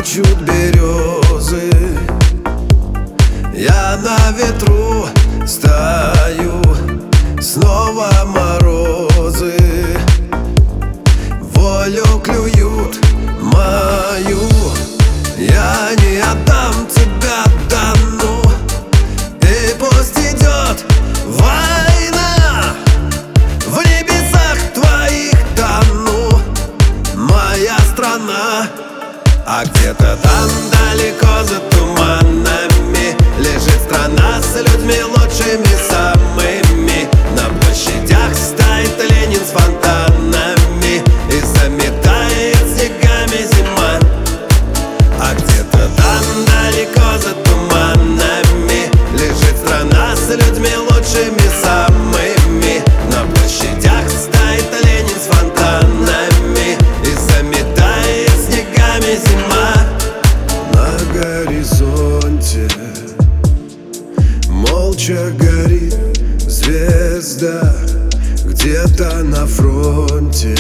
плачут березы. Я на ветру стою, снова морозы волю клюют мою. Я не отдам тебя, Дону, и пусть идет война. В небесах твоих тону, моя страна. А где-то там далеко за туманами лежит страна с людьми лучшими самыми. На площадях стоит Ленин с фонтанами и заметает снегами зима. А где-то там далеко за туманами лежит страна с людьми лучшими самыми. На площадях стоит Ленин с фонтанами и заметает снегами зима. На горизонте молча горит звезда, где-то на фронте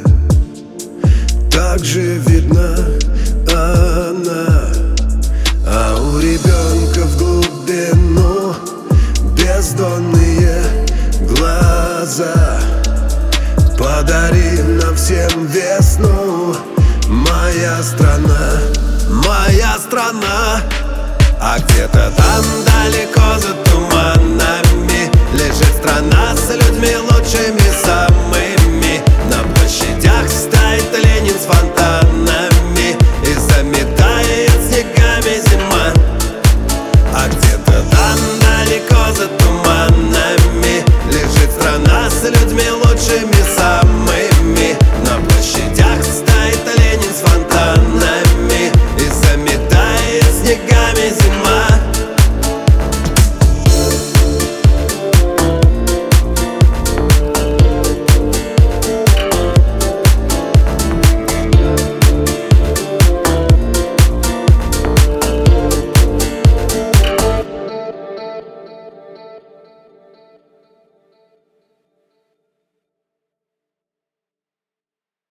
также видна она. А у ребенка в глубину бездонные глаза. Подари нам всем весну, моя страна, моя страна. А где-то там далеко за туманами лежит страна с людьми лучшими самыми. На площадях стоит Ленин с фонтанами и заметает снегами зима. А где-то там далеко за туманами лежит страна с людьми лучшими самыми. На площадях стоит Ленин с фонтанами и заметает снегами зима.